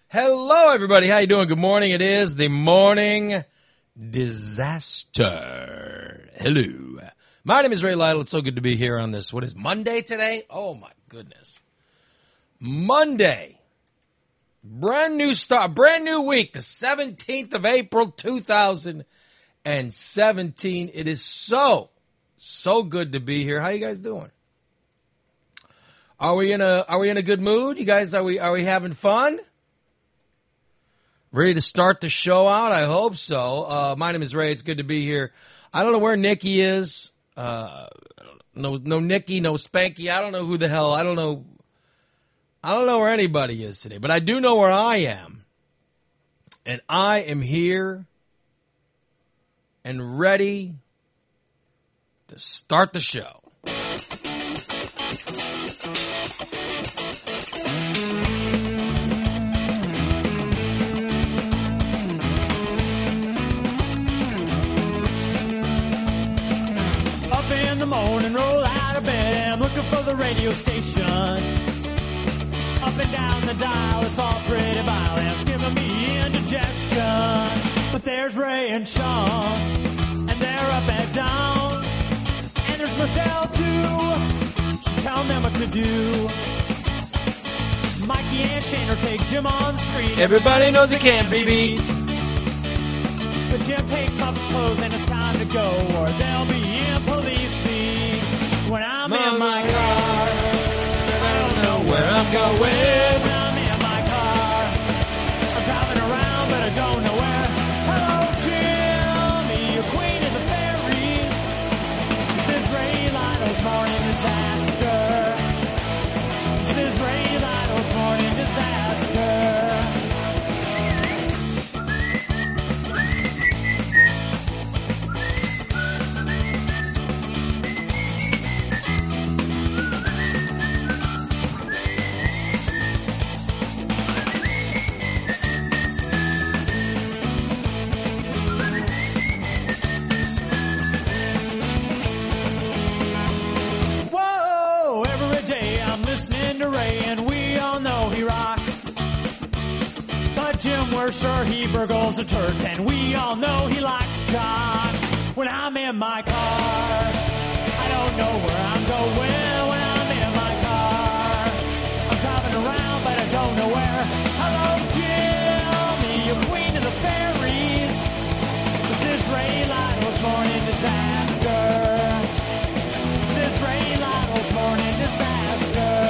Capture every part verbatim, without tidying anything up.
Hello, everybody. How you doing? Good morning. It is the Morning Disaster. Hello. My name is Ray Lytle. It's so good to be here on this. What is Monday today? Oh, my goodness. Monday. Brand new start. Brand new week. The seventeenth of April, two thousand seventeen. It is so, so good to be here. How you guys doing? Are we in a Are we in a good mood? You guys, are we Are we having fun? Ready to start the show out? I hope so. Uh, my name is Ray. It's good to be here. I don't know where Nikki is. Uh, no, no Nikki, no Spanky. I don't know who the hell. I don't know. I don't know where anybody is today, but I do know where I am, and I am here and ready to start the show. In the morning, roll out of bed, I'm looking for the radio station. Up and down the dial, it's all pretty violent, it's giving me indigestion. But there's Ray and Sean, and they're up and down. And there's Michelle too, she's telling them what to do. Mikey and Shane will take Jim on the street. Everybody knows it can't be beat. But Jim takes off his clothes and it's time to go, or they'll be in police beat. When I'm Mama. in my car, I don't know where I'm going. When I'm in my car, I'm driving around, but I don't know where. Hello, Jimmy, you're queen of the fairies. This is Ray Lytle's Morning Disaster. This is Ray Lytle's Morning Disaster. Listening to Ray, and we all know he rocks. But Jim, we're sure he burgles a turd, and we all know he likes jocks. When I'm in my car, I don't know where I'm going. When I'm in my car, I'm driving around, but I don't know where. Hello, Jimmy, you're queen of the fairies. This is Ray Lytle's Morning Disaster. This is Ray Lytle's Morning Disaster.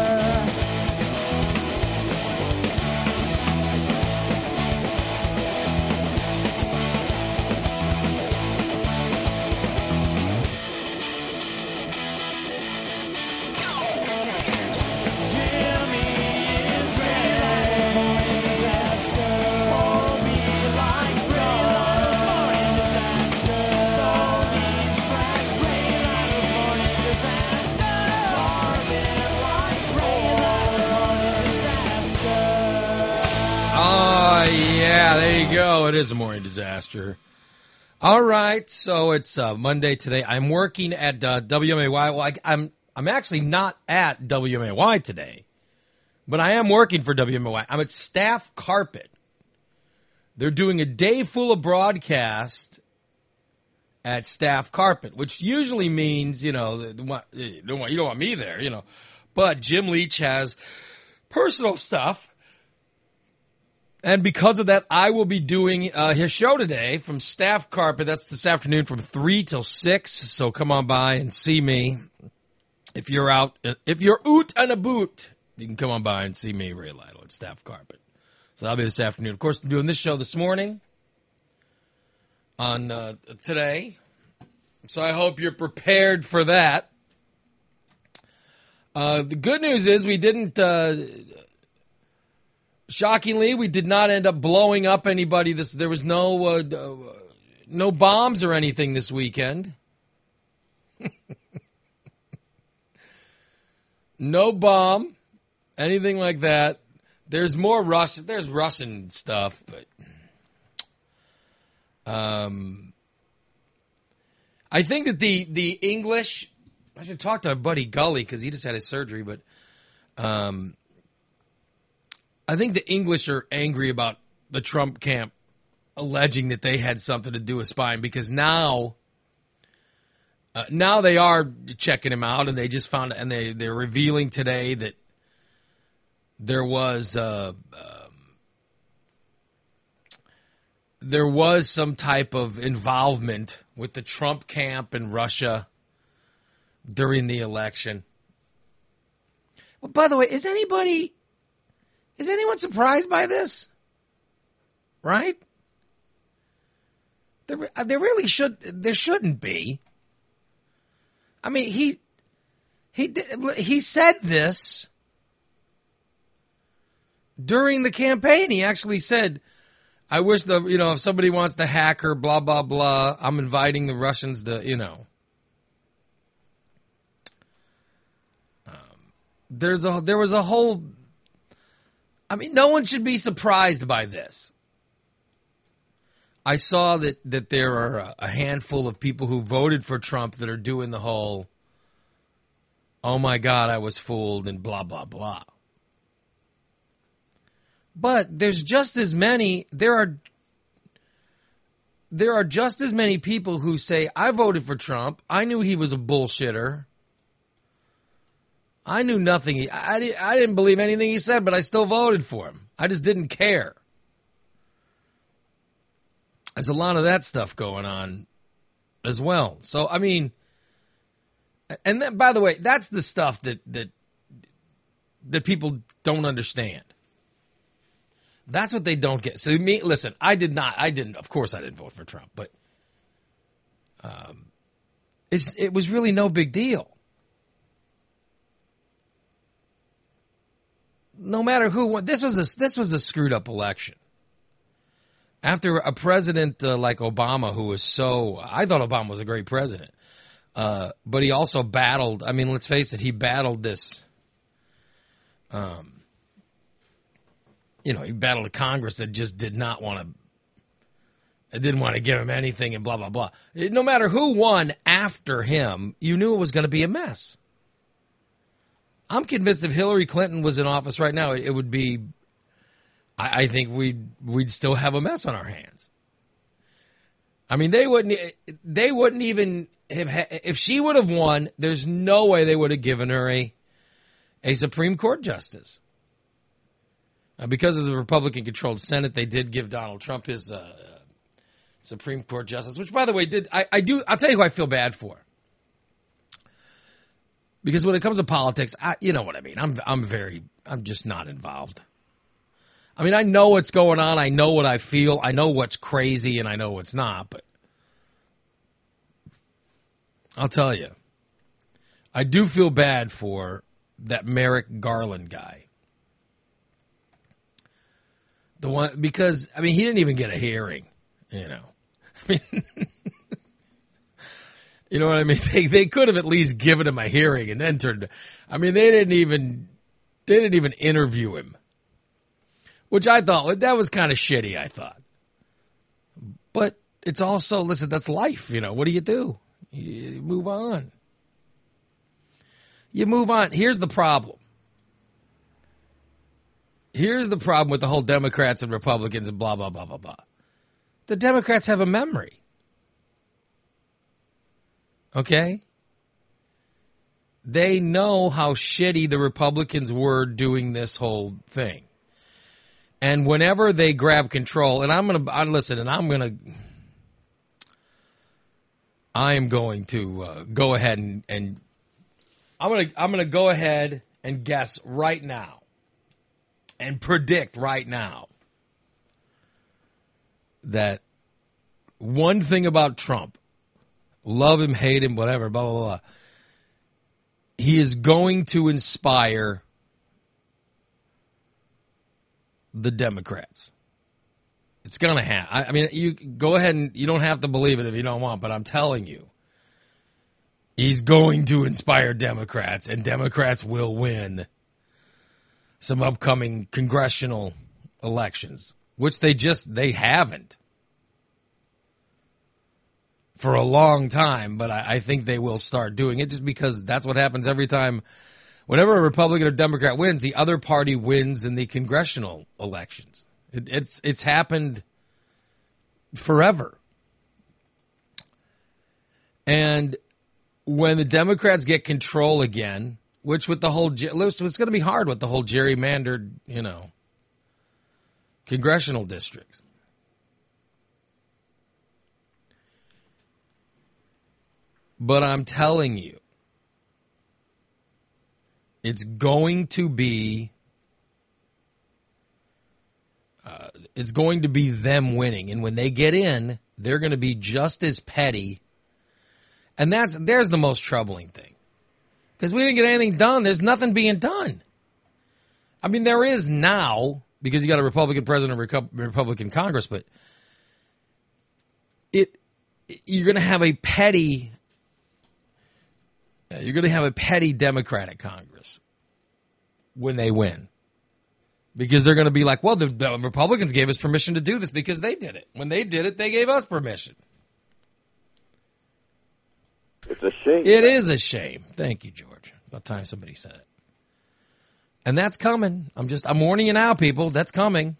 Yeah, there you go. It is a morning disaster. All right, so it's uh, Monday today. I'm working at uh, W M A Y. Well, I, I'm I'm actually not at W M A Y today, but I am working for W M A Y. I'm at Staff Carpet. They're doing a day full of broadcast at Staff Carpet, which usually means, you know, you don't want, you don't want me there, you know. But Jim Leach has personal stuff. And because of that, I will be doing uh, his show today from Staff Carpet. That's this afternoon from three till six. So come on by and see me. If you're out, if you're oot and a boot, you can come on by and see me, Ray Lytle, at Staff Carpet. So that'll be this afternoon. Of course, I'm doing this show this morning on uh, today. So I hope you're prepared for that. Uh, the good news is we didn't... Uh, Shockingly, we did not end up blowing up anybody. This there was no uh, uh, no bombs or anything this weekend. No bomb, anything like that. There's more Russian. There's Russian stuff, but um, I think that the the English. I should talk to our buddy Gully because he just had his surgery, but um. I think the English are angry about the Trump camp alleging that they had something to do with spying because now, uh, now they are checking him out, and they just found, and they they're revealing today that there was uh, um, there was some type of involvement with the Trump camp in Russia during the election. Well, by the way, is anybody is anyone surprised by this? Right? There, there really should there shouldn't be. I mean, he he he said this during the campaign. He actually said, "I wish the you know if somebody wants to hack her, blah blah blah. I'm inviting the Russians to you know." Um, there's a there was a whole. I mean, no one should be surprised by this. I saw that, that there are a handful of people who voted for Trump that are doing the whole, oh my God, I was fooled and blah, blah, blah. But there's just as many, there are, there are just as many people who say, I voted for Trump. I knew he was a bullshitter. I knew nothing. He, I, I didn't believe anything he said, but I still voted for him. I just didn't care. There's a lot of that stuff going on as well. So, I mean, and then, by the way, that's the stuff that that that people don't understand. That's what they don't get. So, me, listen, I did not, I didn't, of course I didn't vote for Trump, but um, it's, it was really no big deal. No matter who won, this was a, this was a screwed up election. After a president uh, like Obama, who was so, I thought Obama was a great president, uh, but he also battled, I mean, let's face it, he battled this, um, you know, he battled a Congress that just did not want to, it didn't want to give him anything and blah, blah, blah. No matter who won after him, you knew it was going to be a mess. I'm convinced if Hillary Clinton was in office right now, it would be, I, I think we'd, we'd still have a mess on our hands. I mean, they wouldn't, they wouldn't even have, if she would have won, there's no way they would have given her a, a Supreme Court justice. Uh, because of the Republican-controlled Senate, they did give Donald Trump his uh, Supreme Court justice, which, by the way, did I, I do. I'll tell you who I feel bad for. Because when it comes to politics, I, you know what I mean. I'm, I'm very, I'm just not involved. I mean, I know what's going on. I know what I feel. I know what's crazy, and I know what's not. But I'll tell you, I do feel bad for that Merrick Garland guy. The one, because, I mean, he didn't even get a hearing, you know. I mean, you know what I mean? They, they could have at least given him a hearing and then turned, I mean, they didn't even, they didn't even interview him. Which I thought, that was kind of shitty, I thought. But it's also, listen, that's life, you know. What do you do? You move on. You move on. Here's the problem. Here's the problem with the whole Democrats and Republicans and blah, blah, blah, blah, blah. The Democrats have a memory. Okay? They know how shitty the Republicans were doing this whole thing. And whenever they grab control, and I'm going to, listen, and I'm going to, I am going to uh, go ahead and, and I'm going to, I'm going to go ahead and guess right now. And predict right now that one thing about Trump, love him, hate him, whatever, blah, blah, blah, he is going to inspire the Democrats. It's going to happen. I, I mean, you go ahead and you don't have to believe it if you don't want, but I'm telling you, he's going to inspire Democrats, and Democrats will win some upcoming congressional elections, which they just, they haven't for a long time, but I, I think they will start doing it just because that's what happens every time whenever a Republican or Democrat wins, the other party wins in the congressional elections. It, it's it's happened forever. And when the Democrats get control again, which with the whole, it's going to be hard with the whole gerrymandered, you know, congressional districts. But I'm telling you, it's going to be, uh, it's going to be them winning. And when they get in, they're going to be just as petty. And that's, there's the most troubling thing. Because we didn't get anything done. There's nothing being done. I mean, there is now, because you got a Republican president, a Republican Congress, but it, you're going to have a petty, you're going to have a petty Democratic Congress when they win. Because they're going to be like, well, the, the Republicans gave us permission to do this because they did it. When they did it, they gave us permission. It's a shame. It is a shame. Thank you, George. About time somebody said it. And that's coming. I'm just, I'm warning you now, people. That's coming.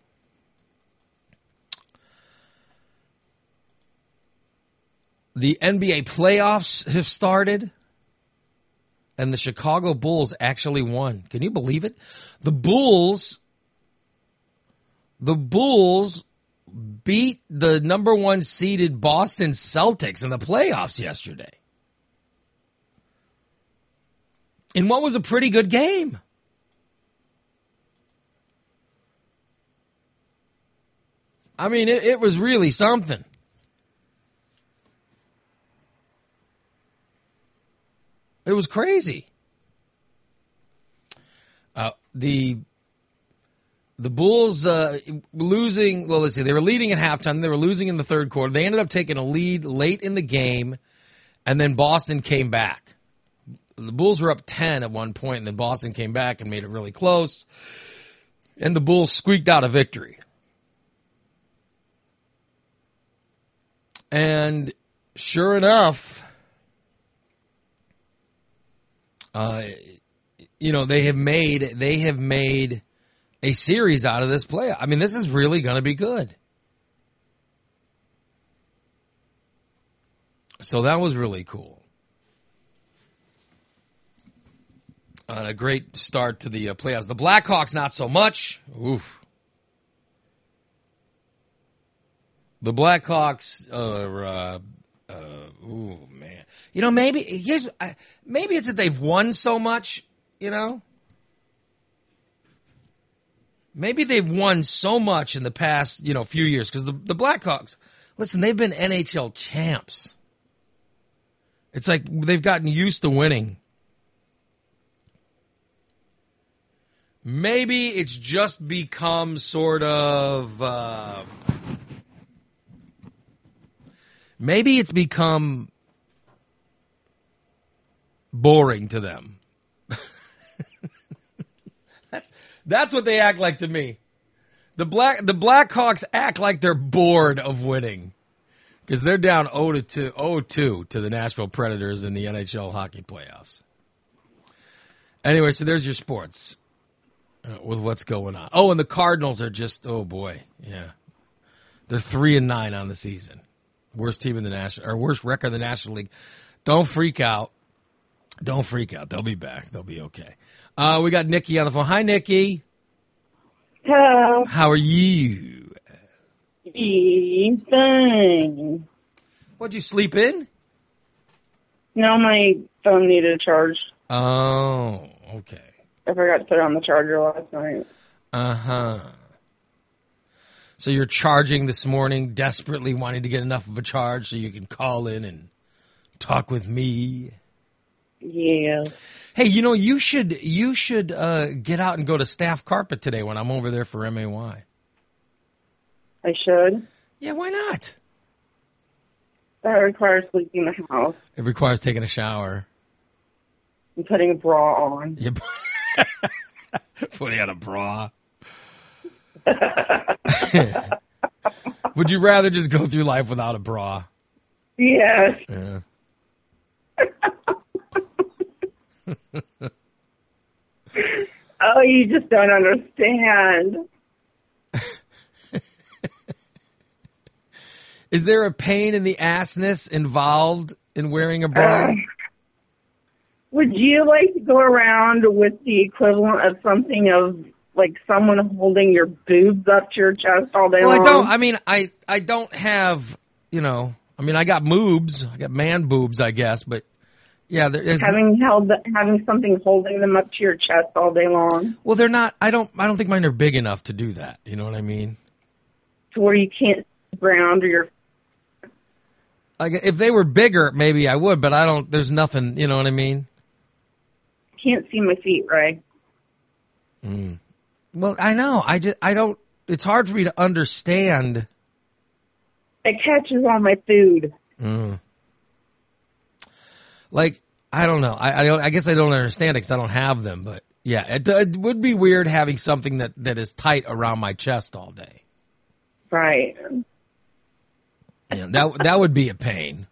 The N B A playoffs have started. And the Chicago Bulls actually won. Can you believe it? The Bulls, the Bulls beat the number one seeded Boston Celtics in the playoffs yesterday. In what was a pretty good game. I mean, it, it was really something. It was crazy. Uh, the the Bulls uh, losing, well, let's see, they were leading at halftime. They were losing in the third quarter. They ended up taking a lead late in the game, and then Boston came back. The Bulls were up ten at one point, and then Boston came back and made it really close. And the Bulls squeaked out a victory. And sure enough, uh, you know, they have made they have made a series out of this play. I mean, this is really going to be good. So that was really cool. Uh, a great start to the uh, playoffs. The Blackhawks, not so much. Oof. The Blackhawks are, uh, uh, ooh, man. You know, maybe, here's, uh, maybe it's that they've won so much, you know? Maybe they've won so much in the past, you know, few years. Because the, the Blackhawks, listen, they've been N H L champs. It's like they've gotten used to winning. Maybe it's just become sort of, uh, maybe it's become boring to them. that's that's what they act like to me. The black the Blackhawks act like they're bored of winning because they're down oh to two, oh two to the Nashville Predators in the N H L hockey playoffs. Anyway, so there's your sports. Uh, with what's going on. Oh, and the Cardinals are just, oh boy, yeah. They're three and nine on the season. Worst team in the national, or worst record in the National League. Don't freak out. Don't freak out. They'll be back. They'll be okay. Uh, we got Nikki on the phone. Hi, Nikki. Hello. How are you? Fine. What'd you sleep in? No, my phone needed a charge. Oh, okay. I forgot to put it on the charger last night. Uh-huh. So you're charging this morning, desperately wanting to get enough of a charge so you can call in and talk with me. Yeah. Hey, you know, you should you should uh, get out and go to Staff Carpet today when I'm over there for M A Y. I should? Yeah, why not? That requires sleeping in the house. It requires taking a shower. And putting a bra on. Yeah. Putting on a bra. Would you rather just go through life without a bra? Yes. Yeah. Oh, you just don't understand. Is there a pain in the assness involved in wearing a bra? Uh, would you like to go around with the equivalent of something of like someone holding your boobs up to your chest all day Well, long? I don't. I mean, I I don't have. You know, I mean, I got moobs. I got man boobs, I guess. But yeah, there is. having held having something holding them up to your chest all day long, Well, they're not. I don't. I don't think mine are big enough to do that. You know what I mean? to where you can't see the ground or your. Like if they were bigger, maybe I would. But I don't. There's nothing. You know what I mean? Can't see my feet, right? Mm. Well, I know. I just. I don't. It's hard for me to understand. It catches all my food. Mm. Like I don't know. I I, don't, I guess I don't understand it because I don't have them. But yeah, it, it would be weird having something that, that is tight around my chest all day. Right. Yeah, that that would be a pain.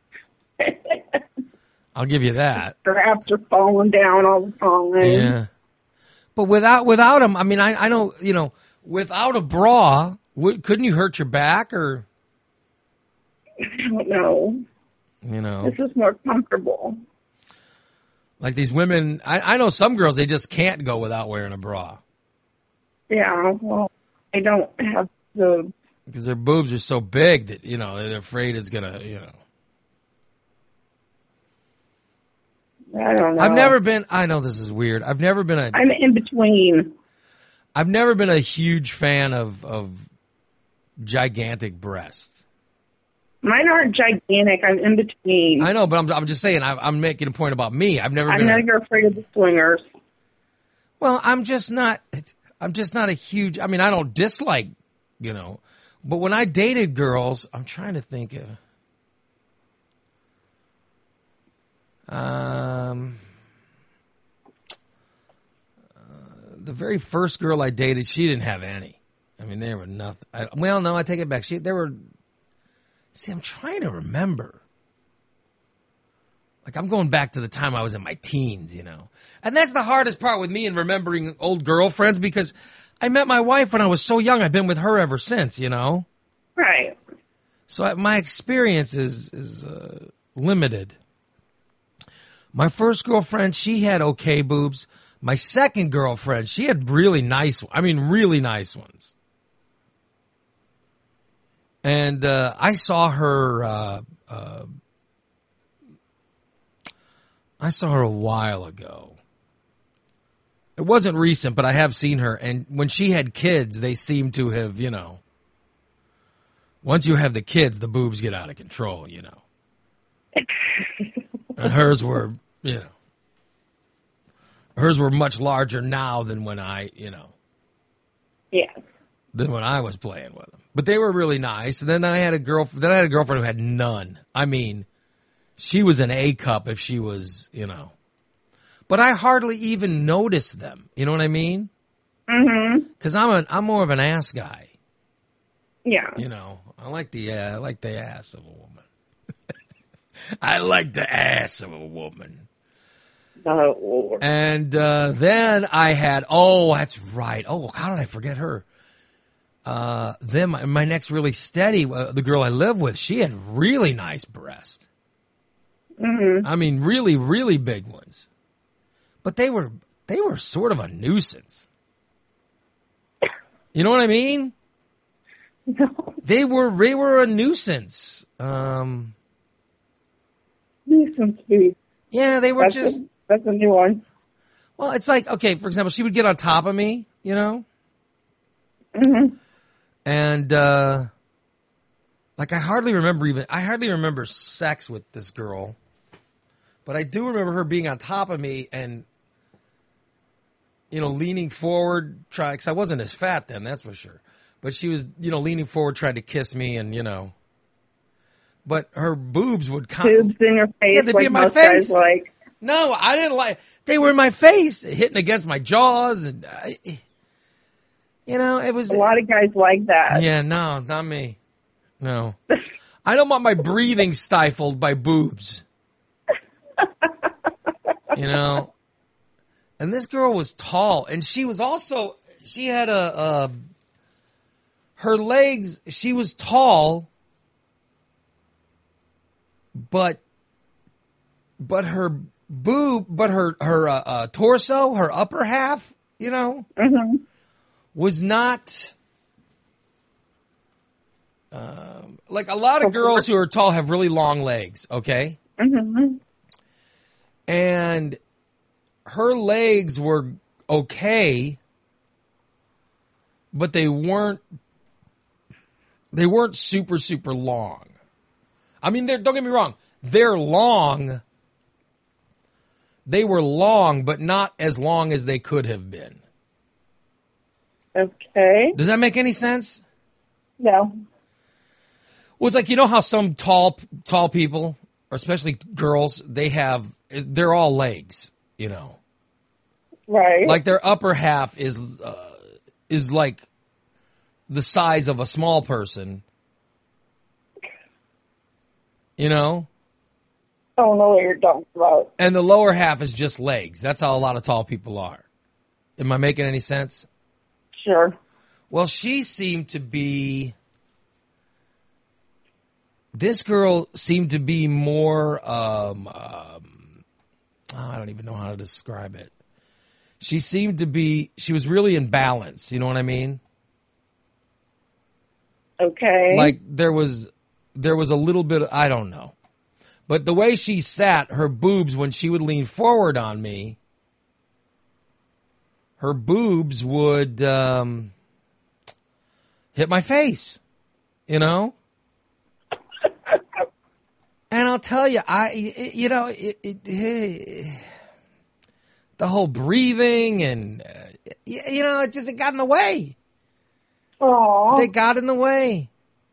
I'll give you that. Straps are falling down all the time. Yeah, but without without them, I mean, I I know you know without a bra, would, couldn't you hurt your back or? I don't know. You know, This is more comfortable. like these women. I I know some girls they just can't go without wearing a bra Yeah, well, I don't have the. because their boobs are so big that you know they're afraid it's gonna you know. I don't know. I've never been. I know this is weird. I've never been a. I'm in between. I've never been a huge fan of of gigantic breasts. Mine aren't gigantic. I'm in between. I know, but I'm I'm just saying. I'm, I'm making a point about me. I've never I been. know a- you're afraid of the swingers. Well, I'm just not. I'm just not a huge. I mean, I don't dislike, you know, but when I dated girls, I'm trying to think of. Um, uh, the very first girl I dated, she didn't have any. I mean, they were nothing. I, well, no, I take it back. She, they were. See, I'm trying to remember. Like, I'm going back to the time I was in my teens, you know. And that's the hardest part with me in remembering old girlfriends because I met my wife when I was so young. I've been with her ever since, you know. Right. So I- my experience is, is uh, limited. My first girlfriend, she had okay boobs. My second girlfriend, she had really nice, I mean, really nice ones. And uh, I saw her, uh, uh, I saw her a while ago. It wasn't recent, but I have seen her. And when she had kids, they seem to have, you know, once you have the kids, the boobs get out of control, you know. And hers were, you know, hers were much larger now than when I, you know, Yeah. than when I was playing with them. But they were really nice. And then I had a girl, then I had a girlfriend who had none. I mean, she was an A cup if she was, you know. But I hardly even noticed them. You know what I mean? Mm-hmm. Because I'm a, I'm more of an ass guy. Yeah. You know, I like the, uh, I like the ass of a woman. I like the ass of a woman. Oh. And uh, then I had, oh, that's right. Oh, how did I forget her? Uh, then my, my next really steady, uh, the girl I live with, she had really nice breasts. Mm-hmm. I mean, really, really big ones. But they were they were sort of a nuisance. You know what I mean? No. They were they were a nuisance. Um, Nuisance food. yeah, they were That's just. a, that's a new one. Well, it's like, okay, for example, she would get on top of me, you know? Mm-hmm. And, uh, like, I hardly remember even, I hardly remember sex with this girl. But I do remember her being on top of me and, you know, leaning forward, try, because I wasn't as fat then, that's for sure. But she was, you know, leaning forward, trying to kiss me and, you know. But her boobs would come. Boobs in your face, Yeah, they'd be like in my most face. guys like. No, I didn't like. They were in my face, hitting against my jaws, and I, you know, it was A lot of guys like that. Yeah, no, not me. No, I don't want my breathing stifled by boobs. You know, And this girl was tall, and she was also, she had a, a her legs, she was tall, but, but her boob, but her, her uh, uh, torso, her upper half, you know, Mm-hmm. was not, um, like a lot of girls who are tall have really long legs, okay? Mm-hmm. And her legs were okay, but they weren't they weren't super super long. I mean, they're, don't get me wrong, they're long. They were long, but not as long as they could have been. Okay. Does that make any sense? No. Well, it's like, you know how some tall tall people, or especially girls, they have they're all legs, you know. Right. Like their upper half is uh, is like the size of a small person, you know, I don't know what you're talking about. and the lower half is just legs. That's how a lot of tall people are. Am I making any sense? Sure. Well, she seemed to be. This girl seemed to be more. Um, um, I don't even know how to describe it. She seemed to be, she was really in balance. You know what I mean? Okay. Like there was, there was a little bit, of, I don't know. But the way she sat, her boobs, when she would lean forward on me, her boobs would um, hit my face, you know? And I'll tell you, I, you know, it, it, it the whole breathing and, uh, you know, it just it got in the way. Aww. They got in the way.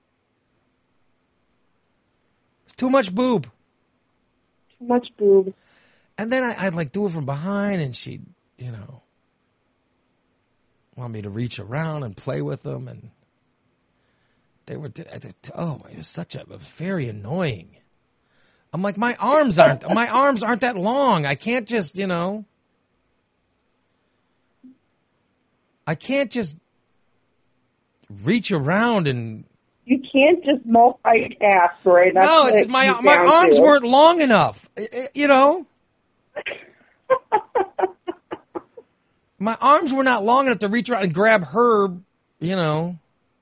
It's too much boob. Too much boob. And then I, I'd like do it from behind, and she'd, you know, want me to reach around and play with them, and they were, oh, it was such a, a very annoying. I'm like, my arms aren't, my arms aren't that long. I can't just, you know. I can't just reach around and. You can't just multitask, right? That's No, what it's it my comes my down arms to. weren't long enough. I- I- You know, my arms were not long enough to reach around and grab her. You know,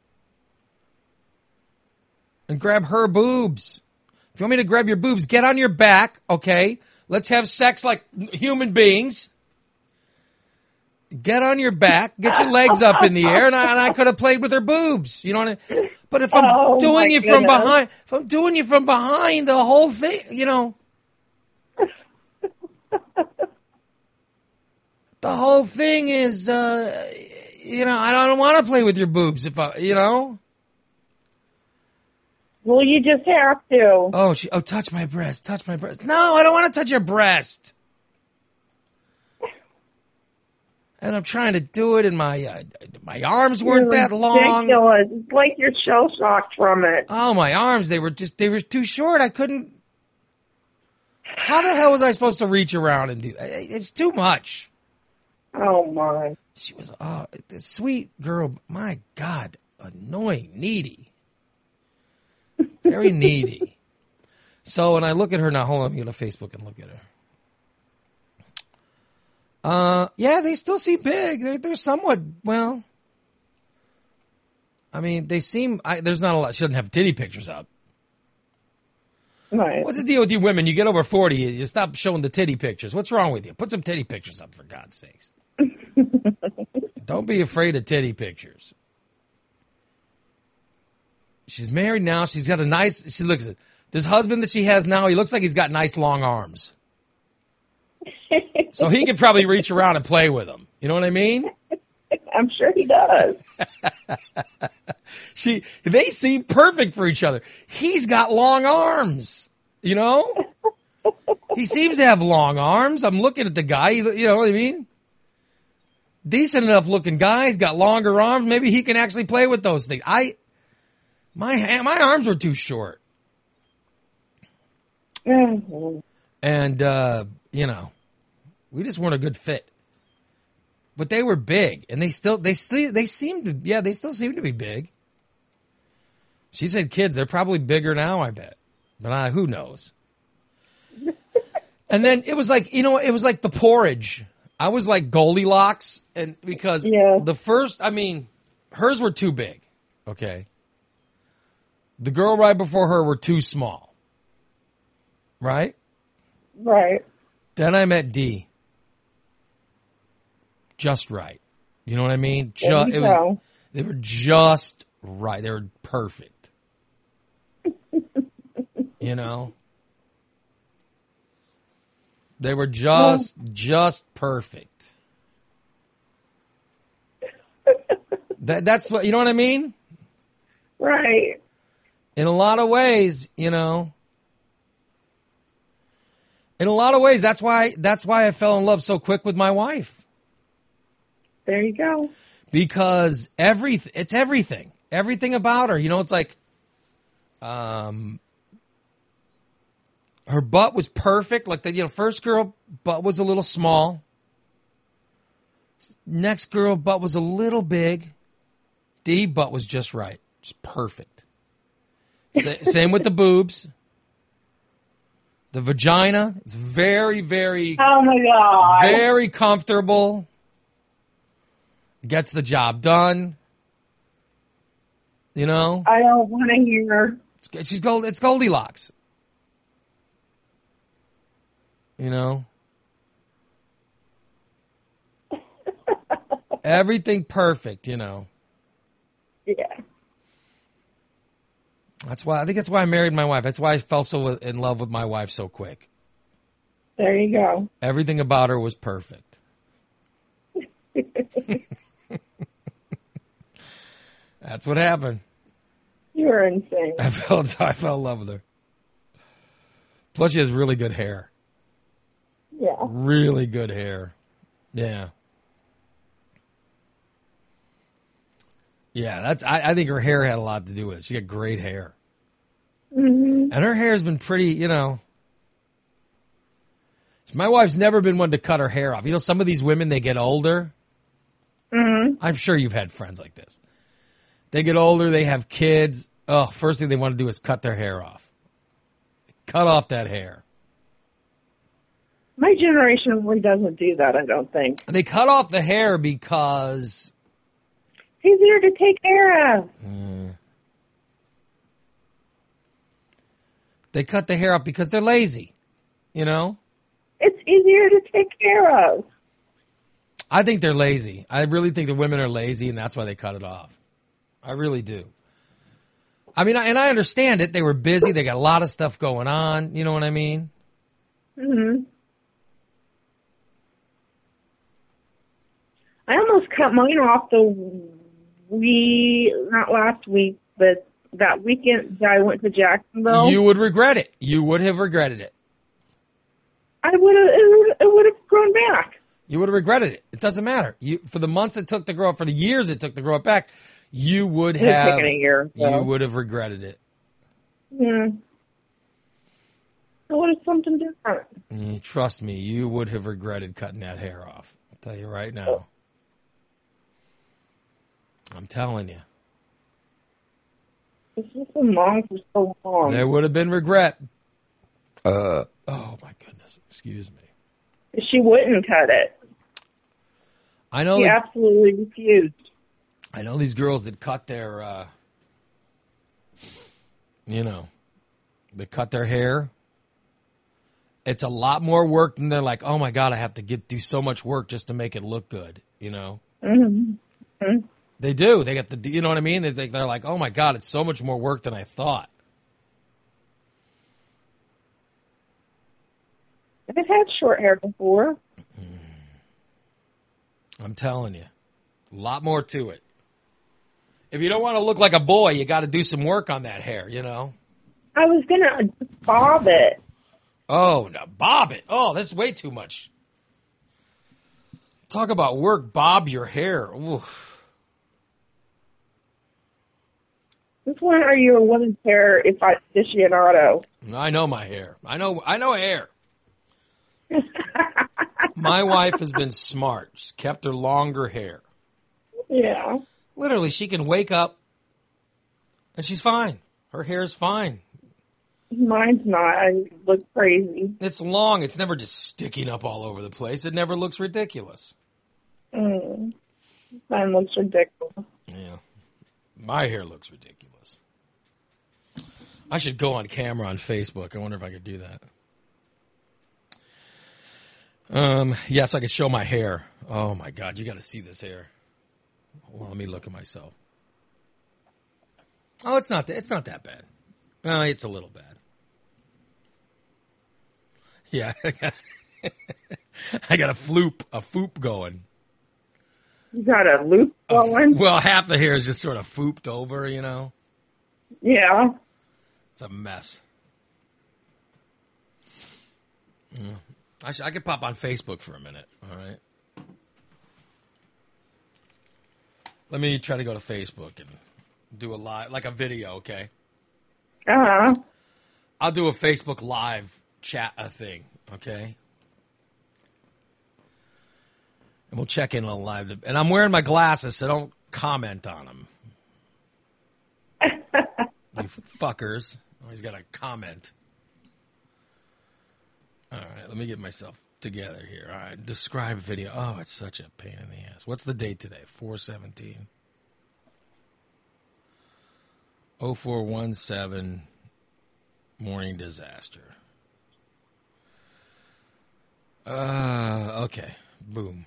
and grab her boobs. If you want me to grab your boobs, get on your back. Okay, let's have sex like human beings. Get on your back, get your legs up in the air, and I, and I could have played with her boobs. You know what I mean? But if I'm Oh, doing my you from goodness. behind, if I'm doing you from behind, the whole thing, you know, the whole thing is, uh, you know, I don't want to play with your boobs if I, you know. Well, you just have to. Oh, she, oh, touch my breast, touch my breast. No, I don't want to touch your breast. And I'm trying to do it, and my uh, my arms weren't You're that long. ridiculous. It's like you're shell shocked from it. Oh, my arms, they were just, they were too short. I couldn't. How the hell was I supposed to reach around and do that? It's too much. Oh my. She was, oh, the sweet girl. My God, annoying, needy. Very needy. So when I look at her now, hold on, let me go to Facebook and look at her. Uh, yeah, they still seem big. They're they're somewhat, well. I mean, they seem. I, there's not a lot. She doesn't have titty pictures up. Right. What's the deal with you women? You get over forty, you, you stop showing the titty pictures. What's wrong with you? Put some titty pictures up, for God's sakes. Don't be afraid of titty pictures. She's married now. She's got a nice. She looks at this husband that she has now. He looks like he's got nice long arms. So he could probably reach around and play with them. You know what I mean? I'm sure he does. She, they seem perfect for each other. He's got long arms, you know? He seems to have long arms. I'm looking at the guy, you know what I mean? Decent enough looking guy. He's got longer arms. Maybe he can actually play with those things. I, my hand, my arms were too short. And, uh, you know, we just weren't a good fit. but they were big, and they still they still they seem to yeah they still seem to be big. She said kids, they're probably bigger now, I bet, but I, who knows? And then it was like, you know, it was like the porridge. I was like Goldilocks, and because Yeah. the first, I mean, hers were too big. Okay. The girl right before her were too small. Right? Right. Then I met D. Just right. You know what I mean? There Just, you it was, go. they were just right. They were perfect. You know? They were just, just perfect. That, that's what, you know what I mean? Right. In a lot of ways, you know, in a lot of ways, that's why, that's why I fell in love so quick with my wife. There you go. Because every, it's everything, everything about her, you know, it's like, um, her butt was perfect. Like the, you know, first girl butt was a little small. Next girl butt was a little big. D butt was just right. Just perfect. Sa- same with the boobs. The vagina is very, very, Oh my God. very comfortable. Gets the job done. You know? I don't want to hear. It's, she's gold. It's Goldilocks. You know? Everything perfect, you know. Yeah. That's why I think that's why I married my wife. That's why I fell so in love with my wife so quick. There you go. Everything about her was perfect. That's what happened. You're insane. I fell I fell in love with her. Plus she has really good hair. Yeah. Really good hair. Yeah. Yeah, that's. I, I think her hair had a lot to do with it. She got great hair, Mm-hmm. and her hair has been pretty. You know, my wife's never been one to cut her hair off. You know, some of these women, they get older. Mm-hmm. I'm sure you've had friends like this. They get older, they have kids. Oh, first thing they want to do is cut their hair off. Cut off that hair. My generation really doesn't do that, I don't think. And they cut off the hair because It's easier to take care of. they cut the hair off because they're lazy. You know? It's easier to take care of. I think they're lazy. I really think the women are lazy, and that's why they cut it off. I really do. I mean, I, and I understand it. They were busy. They got a lot of stuff going on. You know what I mean? Mm-hmm. I almost cut mine off the we not last week, but that weekend that I went to Jacksonville. You would regret it. You would have regretted it. I would have it would it would have grown back. You would have regretted it. It doesn't matter. You for the months it took to grow up, for the years it took to grow it back, you would It would have have. taken a year, so. You would have regretted it. Yeah. I would have something different. Mm, Trust me, you would have regretted cutting that hair off. I'll tell you right now. I'm telling you. It's just been long for so long. There would have been regret. Uh, oh, my goodness. Excuse me. She wouldn't cut it. I know. She that- absolutely refused. I know these girls that cut their, uh, you know, they cut their hair. It's a lot more work than they're like, oh my God, I have to get do so much work just to make it look good. You know, Mm-hmm. Mm-hmm. they do. They get the, you know what I mean? They think they're like, oh my God, it's so much more work than I thought. I've had short hair before. I'm telling you, a lot more to it. If you don't want to look like a boy, you got to do some work on that hair. You know. I was gonna bob it. Oh, no, bob it. Oh, that's way too much. Talk about work, bob your hair. Oof. Which one are you a woman's hair if I aficionado? I know my hair. I know I know hair. My wife has been smart. She's kept her longer hair. Yeah. Literally, she can wake up and she's fine. Her hair is fine. Mine's not. I look crazy. It's long. It's never just sticking up all over the place. It never looks ridiculous. Mm. Mine looks ridiculous. Yeah. My hair looks ridiculous. I should go on camera on Facebook. I wonder if I could do that. Um, yes, I could show my hair. Oh, my God. You got to see this hair. Well, let me look at myself. Oh, it's not that, it's not that bad. Uh, it's a little bad. Yeah, I got a floop, a foop going. You got a loop going? A, well, half the hair is just sort of fooped over, you know? Yeah. It's a mess. Yeah. I, sh- I could pop on Facebook for a minute, all right? Let me try to go to Facebook and do a live, like a video, okay? Uh-huh. I'll do a Facebook live chat a thing, okay? And we'll check in on live. And I'm wearing my glasses, so don't comment on them. You fuckers. Always got to comment. All right, let me get myself together here. All right, describe video. Oh, it's such a pain in the ass. What's the date today? four seventeen. oh four one seven morning disaster. Uh, okay. Boom.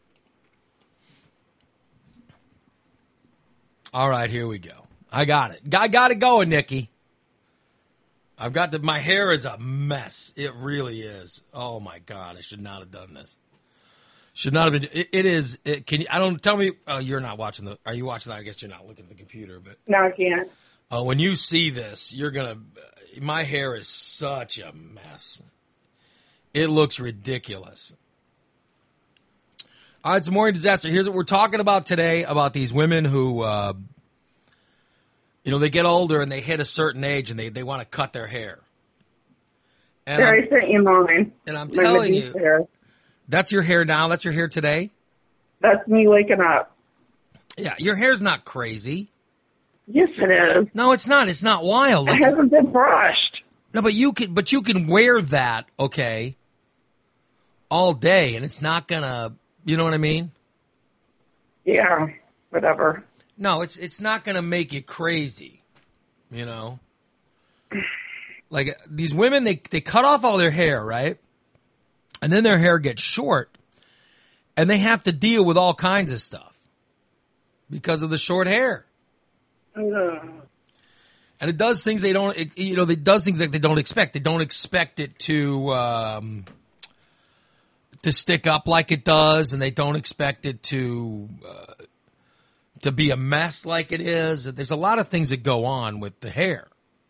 All right, here we go. I got it. I got it going, Nikki. I've got the, my hair is a mess. It really is. Oh my God, I should not have done this. Should not have been. It, it is. It, can you? I don't tell me. Oh, you're not watching the. Are you watching that? I guess you're not looking at the computer, but. No, I can't. Uh, when you see this, you're gonna. My hair is such a mess. It looks ridiculous. All right, it's a morning disaster. Here's what we're talking about today, about these women who, uh, you know, they get older and they hit a certain age and they, they want to cut their hair. And There, I'm, I sent you mine. and I'm My telling Medusa you, hair. that's your hair now? That's your hair today? That's me waking up. Yeah, your hair's not crazy. Yes, it is. No, it's not. It's not wild. It Like, hasn't been brushed. no, but you can, but you can wear that, okay, all day, and it's not gonna. You know what I mean? Yeah, whatever. No, it's it's not gonna make you crazy. You know, like these women, they they cut off all their hair, right? And then their hair gets short, and they have to deal with all kinds of stuff because of the short hair. Ugh. And it does things they don't, it, you know, it does things that they don't expect. They don't expect it to um, to stick up like it does, and they don't expect it to uh, to be a mess like it is. There's a lot of things that go on with the hair.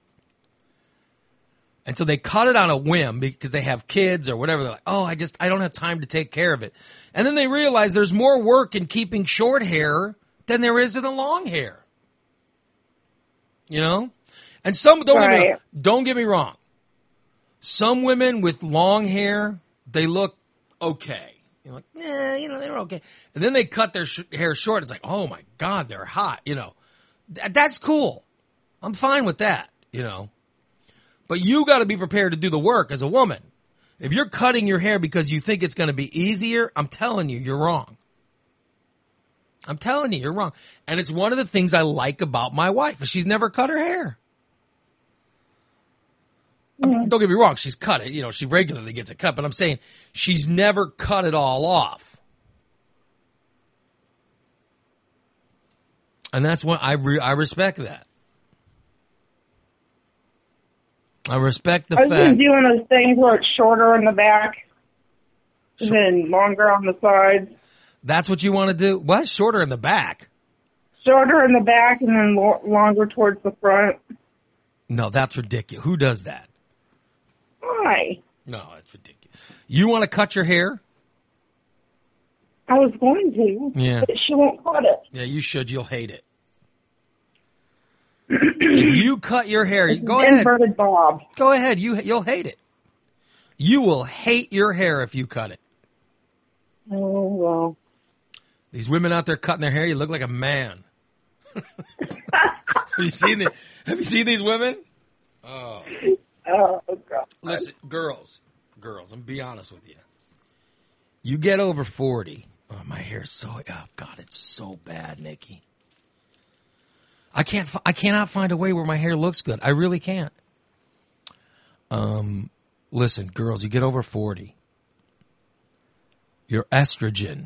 And so they cut it on a whim because they have kids or whatever. They're like, oh, I just, I don't have time to take care of it. And then they realize there's more work in keeping short hair than there is in the long hair. You know? And some, don't, get me, Right. don't get me wrong. Some women with long hair, they look okay. You're like, eh, you know, they're okay. And then they cut their sh- hair short. It's like, oh my God, they're hot. You know, Th- that's cool. I'm fine with that, you know. But you got to be prepared to do the work as a woman. If you're cutting your hair because you think it's going to be easier, I'm telling you, you're wrong. I'm telling you, you're wrong. And it's one of the things I like about my wife. She's never cut her hair. Mm. Don't get me wrong, she's cut it. You know, she regularly gets it cut. But I'm saying she's never cut it all off. And that's what I re- I respect that. I respect the I've fact. been doing those things where it's shorter in the back and then longer on the sides. That's what you want to do? What? Shorter in the back? Shorter in the back and then lo- longer towards the front. No, that's ridiculous. Who does that? Why? No, that's ridiculous. You want to cut your hair? I was going to, Yeah. but she won't cut it. Yeah, you should. You'll hate it. If you cut your hair, go ahead. Inverted bob. Go ahead. You you'll hate it. You will hate your hair if you cut it. Oh, well. These women out there cutting their hair, you look like a man. Have you seen the, Have you seen these women? Oh. Oh, God. Listen, girls, girls, I'm gonna be honest with you. You get over forty. Oh, my hair's so, oh, God, it's so bad, Nikki. I can't, I cannot find a way where my hair looks good. I really can't. Um, listen, girls, you get over forty. Your estrogen,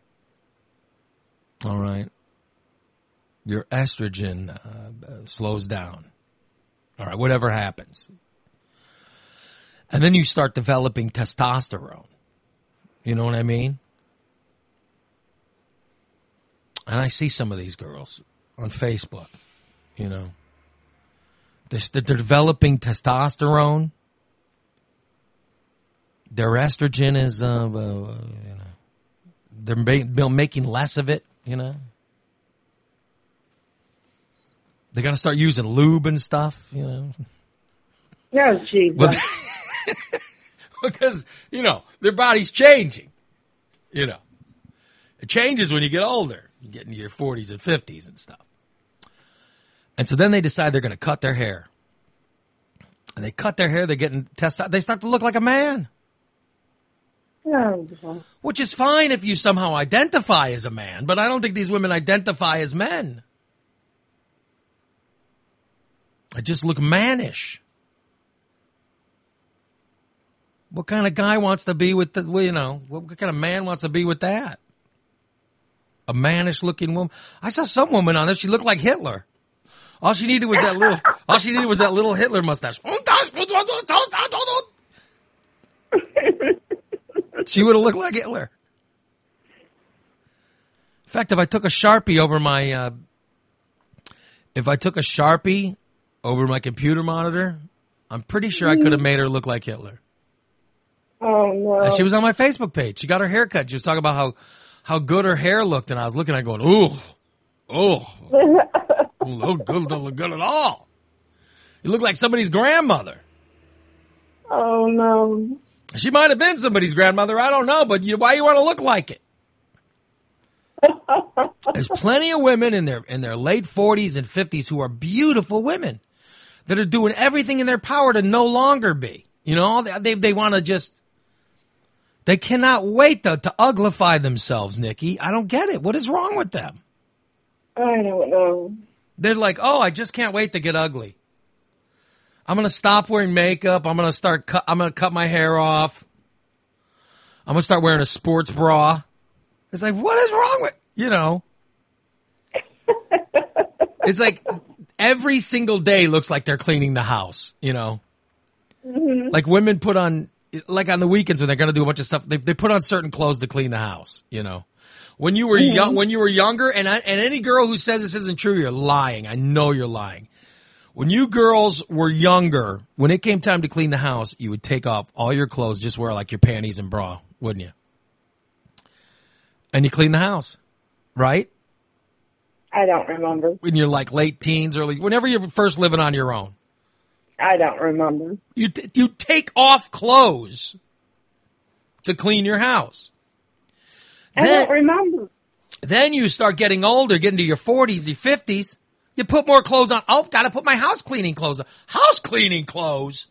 all right, your estrogen uh, uh, slows down. All right, whatever happens. And then you start developing testosterone. You know what I mean? And I see some of these girls on Facebook, you know. They're, they're developing testosterone. Their estrogen is, uh, uh, you know, they're, ma- they're making less of it, you know. They got to start using lube and stuff, you know. No, Jesus. But, because, you know, their body's changing, you know. It changes when you get older. You get into your forties and fifties and stuff. And so then they decide they're going to cut their hair. And they cut their hair, they're getting testosterone. They start to look like a man. Oh, Which is fine if you somehow identify as a man, but I don't think these women identify as men. I just look mannish. What kind of guy wants to be with the, well, you know, what kind of man wants to be with that? A mannish looking woman. I saw some woman on there, she looked like Hitler. All she needed was that little, all she needed was that little Hitler mustache. She would have looked like Hitler. In fact, if I took a Sharpie over my, uh, if I took a Sharpie over my computer monitor, I'm pretty sure I could have made her look like Hitler. Oh, no. And she was on my Facebook page. She got her hair cut. She was talking about how, how good her hair looked, and I was looking at her going, ooh, oh, look good, don't look good at all. You look like somebody's grandmother. Oh, no. She might have been somebody's grandmother. I don't know, but you, why you want to look like it? There's plenty of women in their in their late forties and fifties who are beautiful women that are doing everything in their power to no longer be. You know, they they, they want to just, they cannot wait to, to uglify themselves, Nikki. I don't get it. What is wrong with them? I don't know. They're like, oh, I just can't wait to get ugly. I'm going to stop wearing makeup. I'm going to start cut, I'm going to cut my hair off. I'm going to start wearing a sports bra. It's like, what is wrong with, you know? It's like every single day looks like they're cleaning the house, you know? Mm-hmm. Like women put on, like on the weekends when they're going to do a bunch of stuff, they, they put on certain clothes to clean the house, you know? When you were mm-hmm. young, when you were younger, and I, and any girl who says this isn't true, you're lying. I know you're lying. When you girls were younger, when it came time to clean the house, you would take off all your clothes, just wear like your panties and bra, wouldn't you? And you clean the house, right? I don't remember. When you're like late teens, early, whenever you're first living on your own. I don't remember. You t- you take off clothes to clean your house. I Then, don't remember. Then you start getting older, getting to your forties, your fifties. You put more clothes on. Oh, got to put my house cleaning clothes on. House cleaning clothes?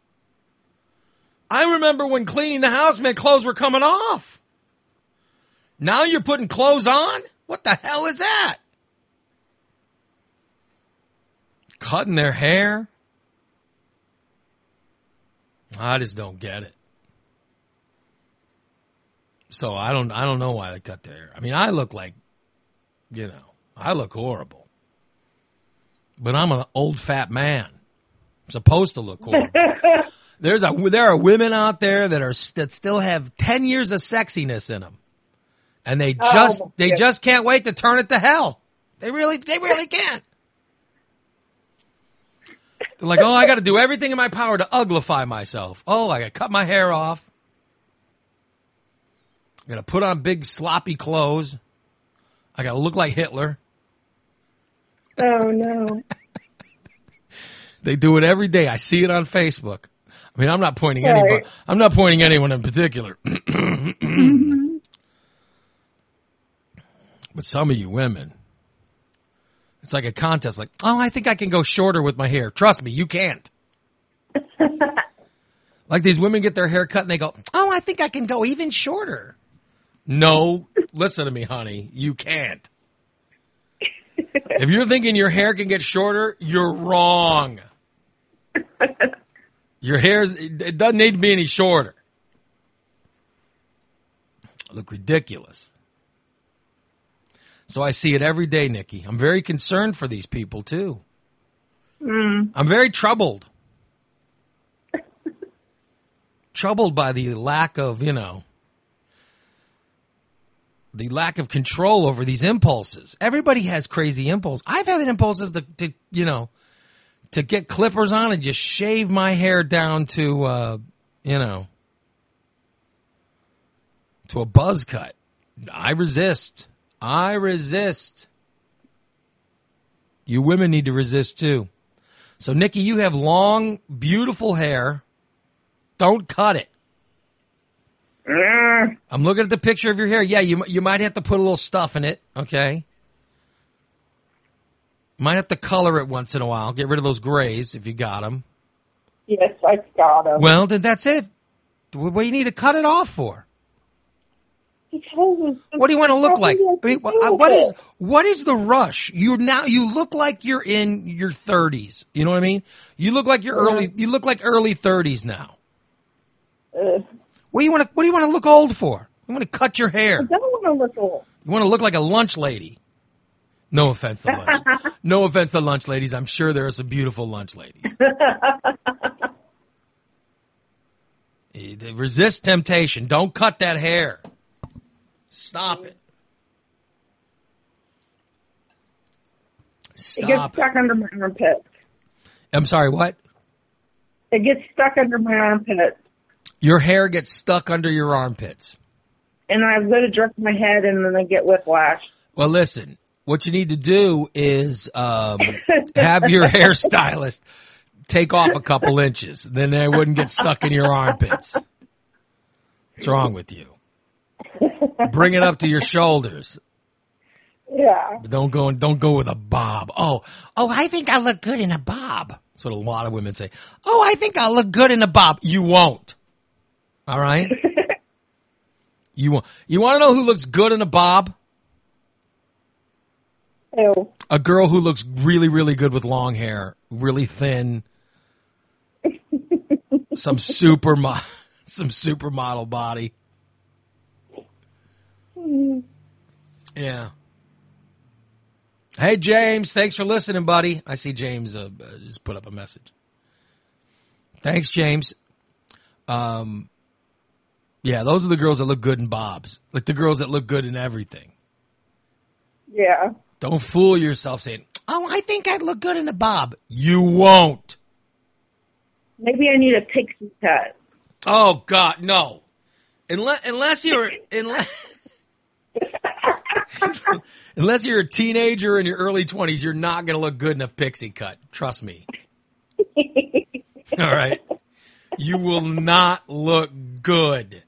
I remember when cleaning the house meant clothes were coming off. Now you're putting clothes on? What the hell is that? Cutting their hair? I just don't get it. So I don't I don't know why they cut their hair. I mean, I look like, you know, I look horrible. But I'm an old fat man. I'm supposed to look horrible. There's a there are women out there that are that still have ten years of sexiness in them. And they just oh, they yeah. just can't wait to turn it to hell. They really they really can't. They're like, "Oh, I got to do everything in my power to uglify myself. Oh, I got to cut my hair off. I got to put on big sloppy clothes. I got to look like Hitler." Oh, no. They do it every day. I see it on Facebook. I mean, I'm not pointing right. anybody. I'm not pointing anyone in particular. mm-hmm. But some of you women, it's like a contest. Like, oh, I think I can go shorter with my hair. Trust me, you can't. Like these women get their hair cut and they go, oh, I think I can go even shorter. No, listen to me, honey. You can't. If you're thinking your hair can get shorter, you're wrong. Your hair, it doesn't need to be any shorter. Look ridiculous. So I see it every day, Nikki. I'm very concerned for these people, too. Mm. I'm very troubled. Troubled by the lack of, you know, the lack of control over these impulses. Everybody has crazy impulses. I've had impulses to, to, you know, to get clippers on and just shave my hair down to, uh, you know, to a buzz cut. I resist. I resist. You women need to resist too. So, Nikki, you have long, beautiful hair. Don't cut it. Mm. I'm looking at the picture of your hair. Yeah, you you might have to put a little stuff in it, okay? Might have to color it once in a while. Get rid of those grays if you got them. Yes, I got them. Well, then that's it. What do you need to cut it off for? What do you want to look like? I mean, what is what is the rush? You now you look like you're in your thirties. You know what I mean? You look like you're early. You look like early thirties now. Uh, What do you want to What do you want to look old for? You want to cut your hair. I don't want to look old. You want to look like a lunch lady. No offense to lunch. No offense to lunch ladies. I'm sure there are some beautiful lunch ladies. Resist temptation. Don't cut that hair. Stop it. Stop it gets stuck it. under my armpit. I'm sorry, what? It gets stuck under my armpit. Your hair gets stuck under your armpits. And I go to jerk my head and then I get whiplash. Well, listen, what you need to do is um, have your hairstylist take off a couple inches. Then they wouldn't get stuck in your armpits. What's wrong with you? Bring it up to your shoulders. Yeah. But don't go don't go with a bob. Oh, oh, I think I look good in a bob. That's what a lot of women say. Oh, I think I'll look good in a bob. You won't. All right? You want you want to know who looks good in a bob? Ew. A girl who looks really, really good with long hair, really thin. some super mo- some supermodel body. Yeah. Hey, James. Thanks for listening, buddy. I see James uh, just put up a message. Thanks, James. Um, yeah, those are the girls that look good in bobs. Like the girls that look good in everything. Yeah. Don't fool yourself saying, oh, I think I'd look good in a bob. You won't. Maybe I need a pixie cut. Oh, God, no. Unless, unless you're... Unless, Unless you're a teenager in your early twenties, you're not going to look good in a pixie cut. Trust me. All right? You will not look good.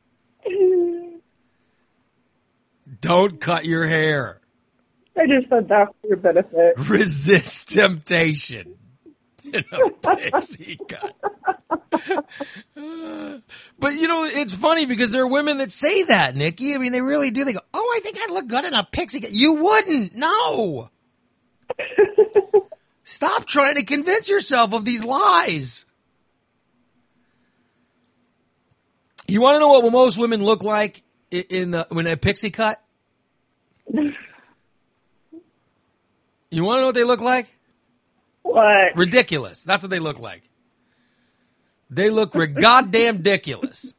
Don't cut your hair. I just said that for your benefit. Resist temptation in a pixie cut. Uh, but, you know, it's funny because there are women that say that, Nikki. I mean, they really do. They go, oh, I think I'd look good in a pixie cut. You wouldn't. No. Stop trying to convince yourself of these lies. You want to know what most women look like in the in a pixie cut? You want to know what they look like? What? Ridiculous. That's what they look like. They look goddamn ridiculous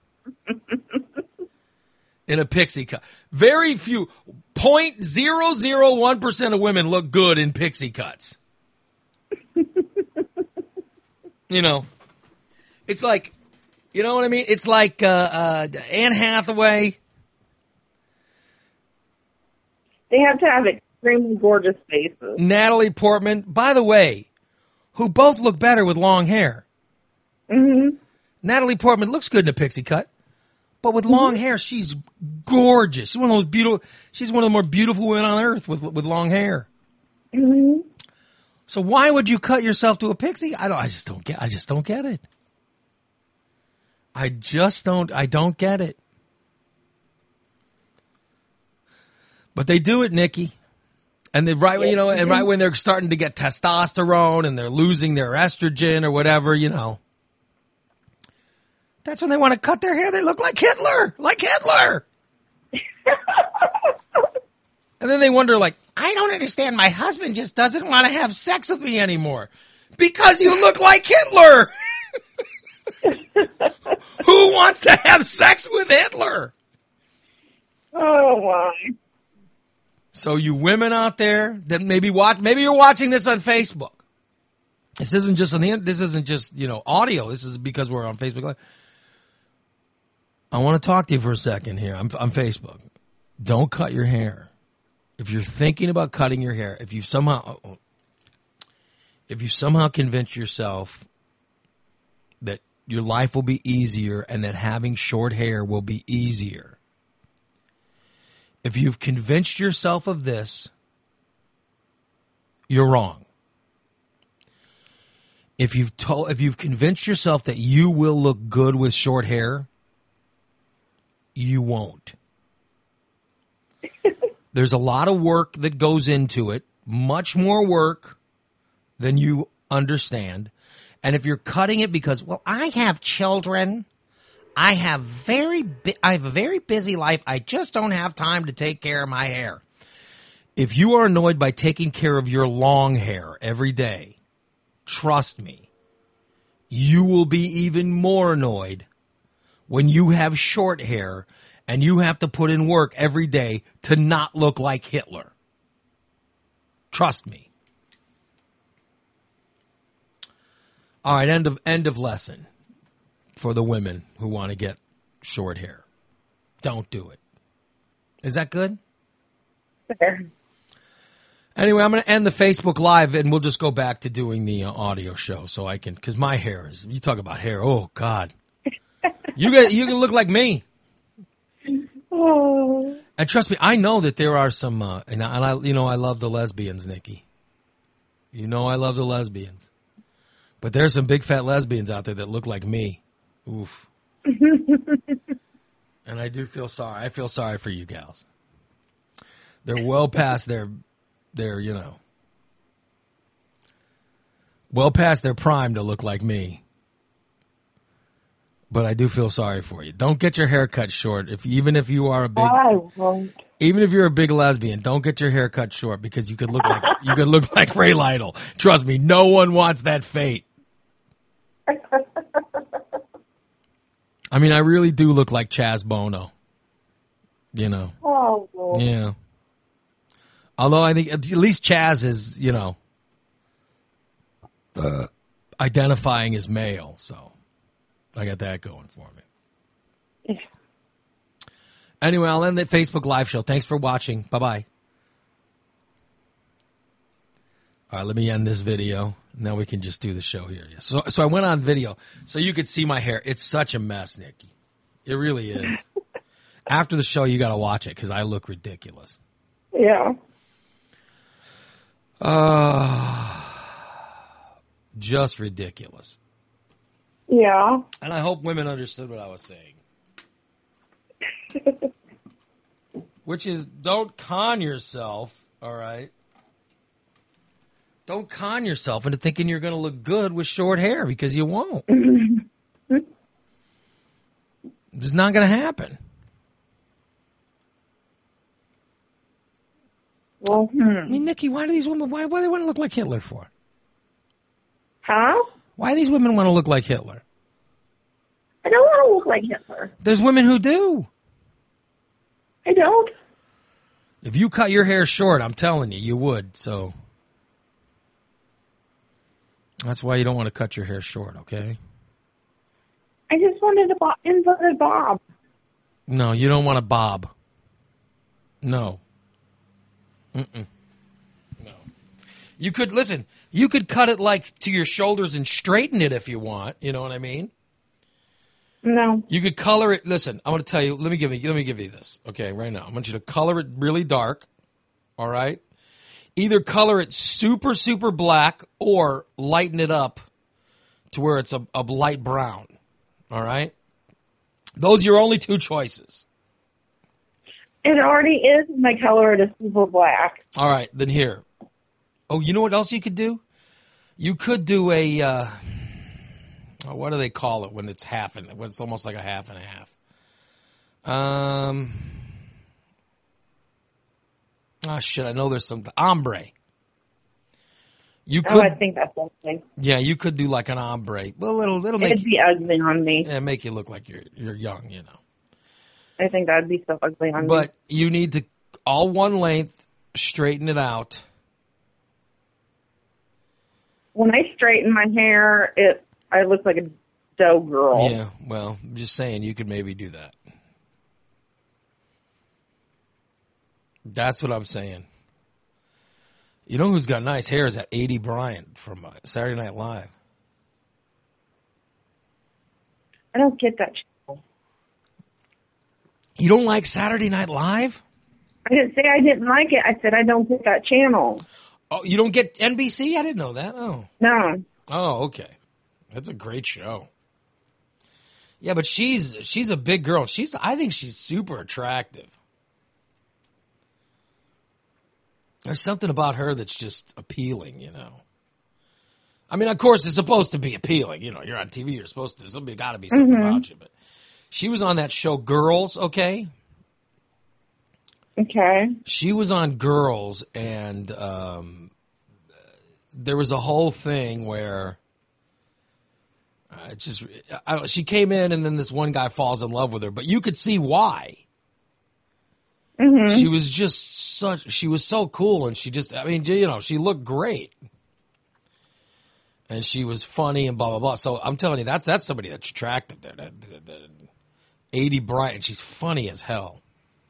in a pixie cut. Very few, zero point zero zero one percent of women look good in pixie cuts. You know, it's like, you know what I mean? It's like uh, uh, Anne Hathaway. They have to have extremely gorgeous faces. Natalie Portman, by the way, who both look better with long hair. Mm-hmm. Natalie Portman looks good in a pixie cut. But with long hair, she's gorgeous. She's one of those beautiful. She's one of the more beautiful women on earth with with long hair. Mm-hmm. So why would you cut yourself to a pixie? I don't. I just don't get. I just don't get it. I just don't. I don't get it. But they do it, Nikki. And they right, you know, and right when they're starting to get testosterone and they're losing their estrogen or whatever, you know, that's when they want to cut their hair. They look like Hitler, like Hitler. And then they wonder, like, I don't understand. My husband just doesn't want to have sex with me anymore because you look like Hitler. Who wants to have sex with Hitler? Oh, my. So you women out there that maybe watch, maybe you're watching this on Facebook. This isn't just on the, this isn't just, you know, audio. This is because we're on Facebook Live. I want to talk to you for a second here. I'm on Facebook. Don't cut your hair. If you're thinking about cutting your hair, if you somehow, if you somehow convince yourself that your life will be easier and that having short hair will be easier, if you've convinced yourself of this, you're wrong. If you've told, if you've convinced yourself that you will look good with short hair, you won't. There's a lot of work that goes into it, much more work than you understand. And if you're cutting it because, well, I have children, I have very, bu- I have a very busy life. I just don't have time to take care of my hair. If you are annoyed by taking care of your long hair every day, trust me, you will be even more annoyed when you have short hair and you have to put in work every day to not look like Hitler. Trust me. All right, end of end of lesson. For the women who want to get short hair. Don't do it. Is that good? Fair. Anyway, I'm going to end the Facebook Live, and we'll just go back to doing the uh, audio show so I can, because my hair is, you talk about hair, oh, God. You get, you can look like me. Oh. And trust me, I know that there are some, uh, and, I, and I, you know, I love the lesbians, Nikki. You know I love the lesbians. But there's some big fat lesbians out there that look like me. Oof. And I do feel sorry. I feel sorry for you gals. They're well past their, their, you know, well past their prime to look like me. But I do feel sorry for you. Don't get your hair cut short. If even if you are a big, I won't. even if you're a big lesbian, don't get your hair cut short because you could look like you could look like Ray Lytle. Trust me, no one wants that fate. I mean, I really do look like Chaz Bono. You know. Oh, Lord. Yeah. Although I think at least Chaz is, you know, uh, identifying as male, so I got that going for me. Yeah. Anyway, I'll end the Facebook Live show. Thanks for watching. Bye-bye. All right, let me end this video. Now we can just do the show here. So, so I went on video so you could see my hair. It's such a mess, Nikki. It really is. After the show, you got to watch it because I look ridiculous. Yeah. Uh, just ridiculous. Yeah. And I hope women understood what I was saying. Which is, don't con yourself, all right? Don't con yourself into thinking you're going to look good with short hair because you won't. It's not going to happen. Well, hmm. I mean, Nikki, why do these women, why, why do they want to look like Hitler for? Huh? Why do these women want to look like Hitler? I don't want to look like Hitler. There's women who do. I don't. If you cut your hair short, I'm telling you, you would. So that's why you don't want to cut your hair short, okay? I just wanted a bo- inverted bob. No, you don't want a bob. No. Mm-mm. No. You could, listen, you could cut it like to your shoulders and straighten it if you want. You know what I mean? No. You could color it. Listen, I want to tell you. Let me give you. Let me give you this. Okay, right now, I want you to color it really dark. All right. Either color it super super black or lighten it up to where it's a, a light brown. All right. Those are your only two choices. It already is my color. It is super black. All right, then here. Oh, you know what else you could do? You could do a. Uh, what do they call it when it's half and when it's almost like a half and a half? Um. Oh shit! I know there's some ombre. You could. Oh, I think that's something. Yeah, you could do like an ombre. Well, it'll it'll make It'd be ugly on me. yeah, make you look like you're you're young, you know. I think that'd be so ugly on me. But you need to all one length, straighten it out. When I straighten my hair, it I look like a dough girl. Yeah, well, I'm just saying you could maybe do that. That's what I'm saying. You know who's got nice hair is that A D Bryant from uh, Saturday Night Live. I don't get that channel. You don't like Saturday Night Live? I didn't say I didn't like it. I said I don't get that channel. Oh, you don't get N B C? I didn't know that. Oh. No. Oh, okay. That's a great show. Yeah, but she's she's a big girl. She's I think she's super attractive. There's something about her that's just appealing, you know. I mean, of course, it's supposed to be appealing. You know, you're on T V, you're supposed to, there's got to be something Mm-hmm. about you. But she was on that show, Girls, okay? Okay. She was on Girls, and um, there was a whole thing where uh, it's just, I, she came in, and then this one guy falls in love with her, but you could see why. Mm-hmm. She was just such, she was so cool, and she just, I mean, you know, she looked great. And she was funny and blah, blah, blah. So I'm telling you, that's that's somebody that's attractive there. That, that, that A D Bryant, she's funny as hell.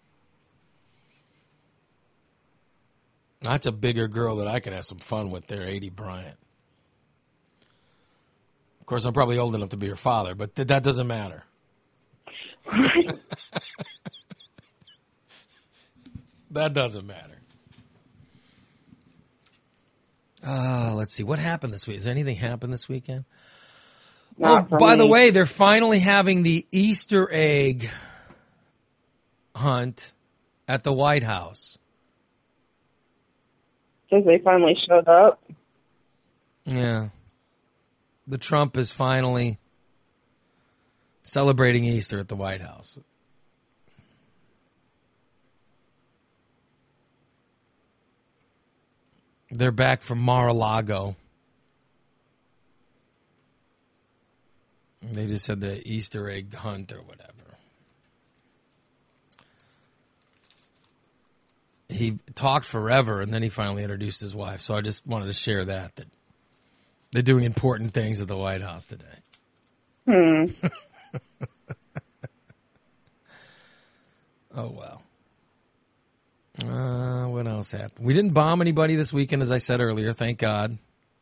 That's a bigger girl that I could have some fun with there, A D Bryant. Of course, I'm probably old enough to be her father, but th- that doesn't matter. That doesn't matter. Uh, let's see. What happened this week? Has anything happened this weekend? Not Oh, for by me. the way, they're finally having the Easter egg hunt at the White House. Because they finally showed up. Yeah. The Trump is finally celebrating Easter at the White House. They're back from Mar-a-Lago. They just said the Easter egg hunt or whatever. He talked forever, and then he finally introduced his wife. So I just wanted to share that, that they're doing important things at the White House today. Hmm. Oh, well. Uh, what else happened? We didn't bomb anybody this weekend, as I said earlier. Thank God.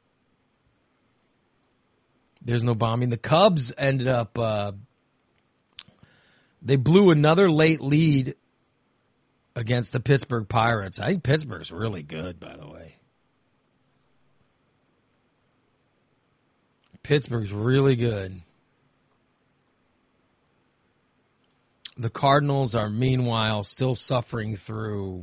There's no bombing. The Cubs ended up, uh, they blew another late lead against the Pittsburgh Pirates. I think Pittsburgh's really good, by the way. Pittsburgh's really good. The Cardinals are, meanwhile, still suffering through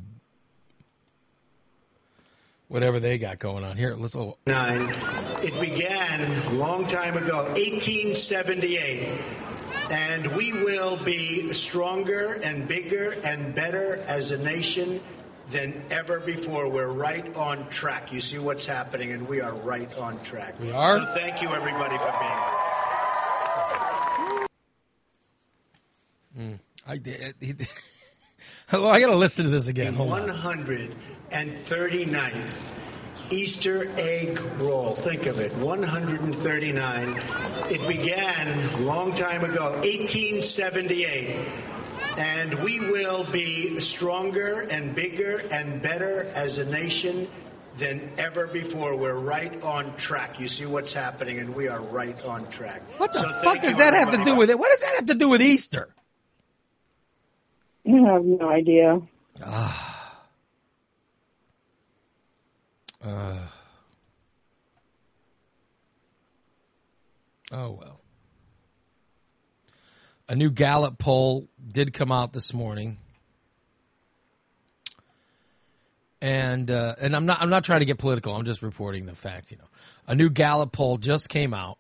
whatever they got going on. Here, let's. Oh. Nine. It began a long time ago, eighteen seventy-eight. And we will be stronger and bigger and better as a nation than ever before. We're right on track. You see what's happening, and we are right on track. We are? So thank you, everybody, for being here. Mm. I did. Well, I got to listen to this again. Hold one on. hundred thirty-ninth Easter egg roll. Think of it, one hundred thirty-nine. It began a long time ago, eighteen seventy-eight. And we will be stronger and bigger and better as a nation than ever before. We're right on track. You see what's happening, and we are right on track. What the So fuck thank does you, that have to everybody. do with it? What does that have to do with Easter? I have no idea. Ah. Uh. Oh, well. A new Gallup poll did come out this morning. And uh, and I'm not I'm not trying to get political. I'm just reporting the fact, you know. A new Gallup poll just came out.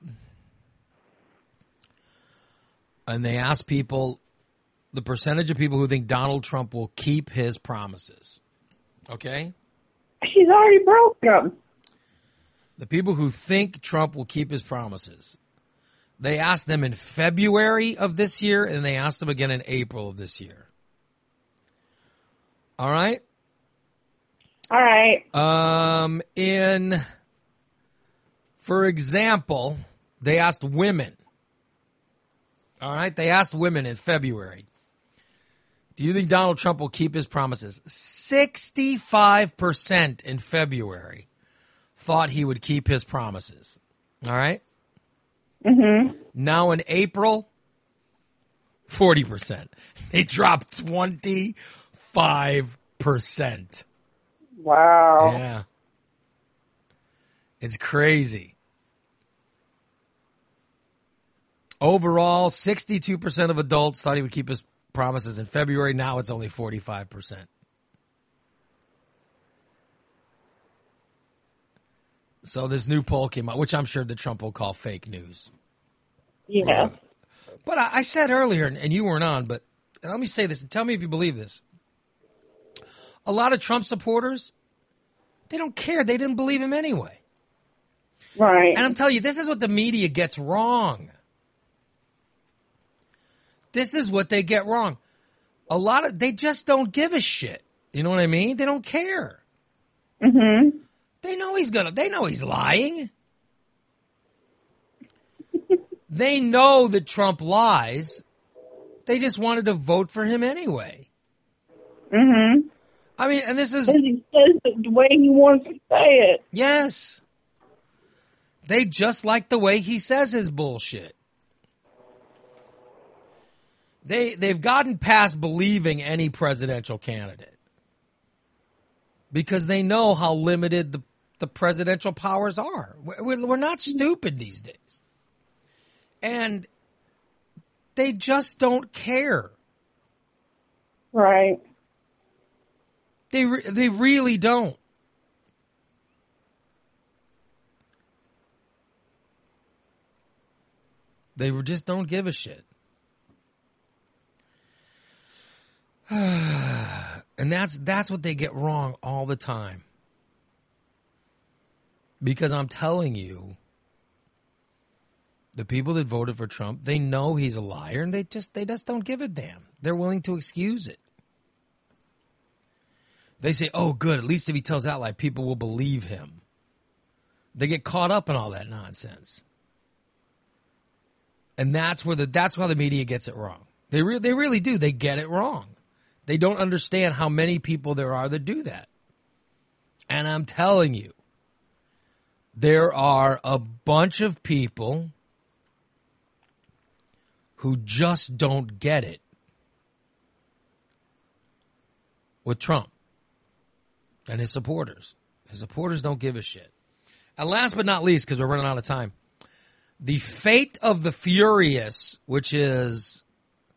And they asked people the percentage of people who think Donald Trump will keep his promises. Okay? She's already broke them. The people who think Trump will keep his promises. They asked them in February of this year, and they asked them again in April of this year. All right? All right. Um, in, for example, they asked women. All right? They asked women in February. Do you think Donald Trump will keep his promises? sixty-five percent in February thought he would keep his promises. All right? Mm-hmm. Now in April, forty percent. They dropped twenty-five percent. Wow. Yeah. It's crazy. Overall, sixty-two percent of adults thought he would keep his promises in February. Now it's only forty-five percent. So this new poll came out, which I'm sure that Trump will call fake news. Yeah. But I, I said earlier, and you weren't on, but and let me say this, and tell me if you believe this. A lot of Trump supporters, they don't care. They didn't believe him anyway. Right. And I'm telling you, this is what the media gets wrong. This is what they get wrong. A lot of, they just don't give a shit. You know what I mean? They don't care. Mm-hmm. They know he's gonna, they know he's lying. They know that Trump lies. They just wanted to vote for him anyway. Mm-hmm. I mean, and this is... And he says it the way he wants to say it. Yes. They just like the way he says his bullshit. They, they've gotten past believing any presidential candidate. Because they know how limited the, the presidential powers are. We're, we're not stupid these days. And they just don't care. Right. They re- they really don't. They just don't give a shit. And that's that's what they get wrong all the time. Because I'm telling you, the people that voted for Trump, they know he's a liar, and they just they just don't give a damn. They're willing to excuse it. They say, oh, good, at least if he tells that lie, people will believe him. They get caught up in all that nonsense. And that's where the that's why the media gets it wrong. They re- they really do. They get it wrong. They don't understand how many people there are that do that. And I'm telling you, there are a bunch of people who just don't get it with Trump and his supporters. His supporters don't give a shit. And last but not least, because we're running out of time, the Fate of the Furious, which is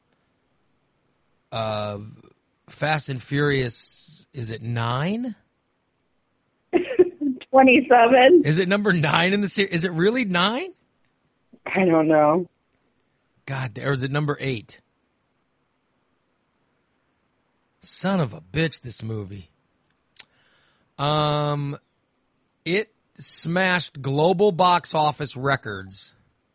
uh, Fast and Furious, is it nine? twenty-seven. Is it number nine in the series? Is it really nine? I don't know. God, or is it number eight? Son of a bitch, this movie. Um, it smashed global box office records.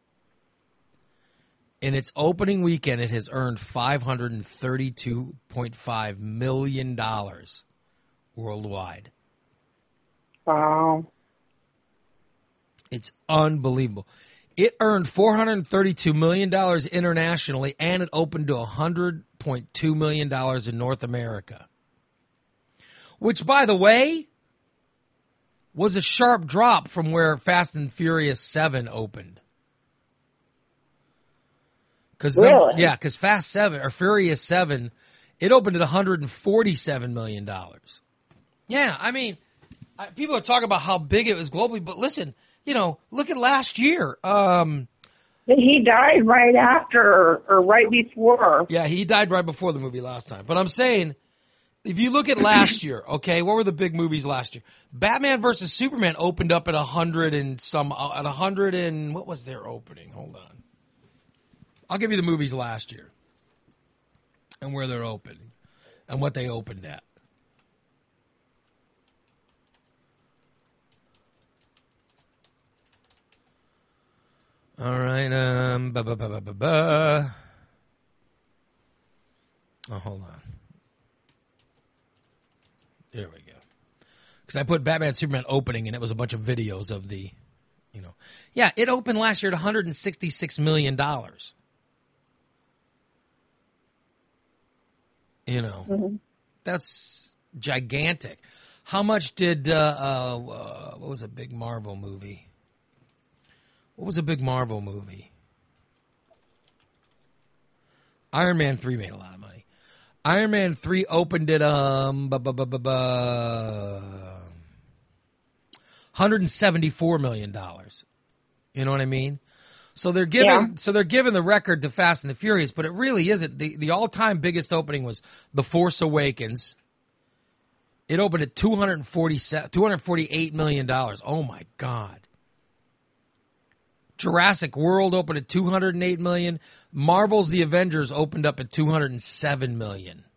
In its opening weekend, it has earned five hundred thirty-two point five million dollars worldwide. Wow. It's unbelievable. It earned four hundred thirty-two million dollars internationally, and it opened to one hundred point two million dollars in North America. Which, by the way, was a sharp drop from where Fast and Furious seven opened. Cause Really? Yeah, because Fast seven or Furious seven, it opened at one hundred forty-seven million dollars. Yeah, I mean, I, people are talking about how big it was globally, but listen, you know, look at last year. Um, He died right after or right before. yeah, he died right before the movie last time. But I'm saying, if you look at last year, okay, what were the big movies last year? Batman versus Superman opened up at a hundred and some at a hundred and what was their opening? Hold on. I'll give you the movies last year and where they're opening and what they opened at. All right. Um. Ba ba ba ba ba ba. Oh, hold on. There we go. Because I put Batman Superman opening and it was a bunch of videos of the, you know, yeah, it opened last year at one hundred sixty-six million dollars. You know, mm-hmm. That's gigantic. How much did, uh, uh, uh, what was a big Marvel movie? What was a big Marvel movie? Iron Man three made a lot of money. Iron Man three opened at um, bu- bu- bu- bu- bu- one hundred seventy-four million dollars. You know what I mean? So they're giving yeah. so they're giving the record to Fast and the Furious, but it really isn't. The the all-time biggest opening was The Force Awakens. It opened at two hundred forty-eight million dollars. Oh my God. Jurassic World opened at two hundred eight million dollars. Marvel's The Avengers opened up at two hundred seven million dollars.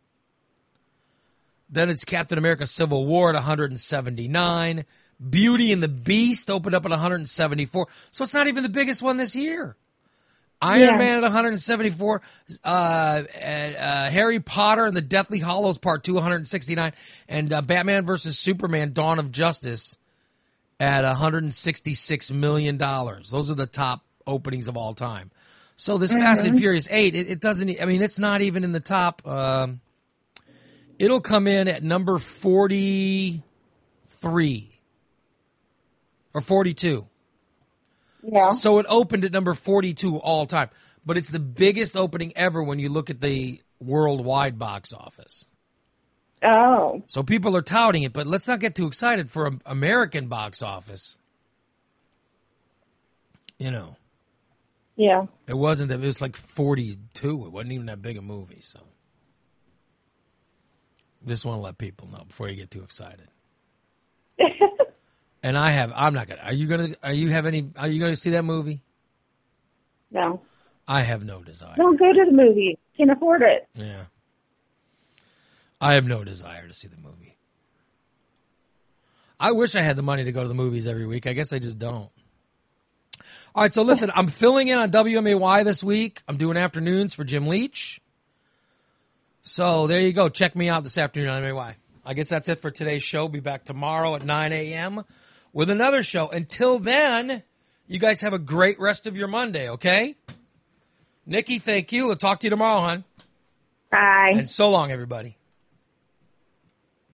Then it's Captain America Civil War at one hundred seventy-nine. Beauty and the Beast opened up at one hundred seventy-four. So it's not even the biggest one this year. Iron yeah. Man at one hundred seventy-four. Uh, uh, Harry Potter and the Deathly Hallows Part two, one hundred sixty-nine. And uh, Batman versus Superman Dawn of Justice at one hundred sixty-six million dollars. Those are the top openings of all time. So this mm-hmm. Fast and Furious eight, it, it doesn't, I mean, it's not even in the top. Um, it'll come in at number forty-three or forty-two. Yeah. So it opened at number forty-two all time. But it's the biggest opening ever when you look at the worldwide box office. Oh. So people are touting it, but let's not get too excited for an American box office. You know. Yeah. It wasn't that, it was like forty-two. It wasn't even that big a movie, so. Just want to let people know before you get too excited. And I have, I'm not going to, are you going to, are you have any, are you going to see that movie? No. I have no desire. Don't go to the movie. Can't afford it. Yeah. I have no desire to see the movie. I wish I had the money to go to the movies every week. I guess I just don't. All right, so listen, I'm filling in on W M A Y this week. I'm doing afternoons for Jim Leach. So there you go. Check me out this afternoon on W M A Y. I guess that's it for today's show. Be back tomorrow at nine a.m. with another show. Until then, you guys have a great rest of your Monday, okay? Nikki, thank you. We'll talk to you tomorrow, hon. Bye. And so long, everybody.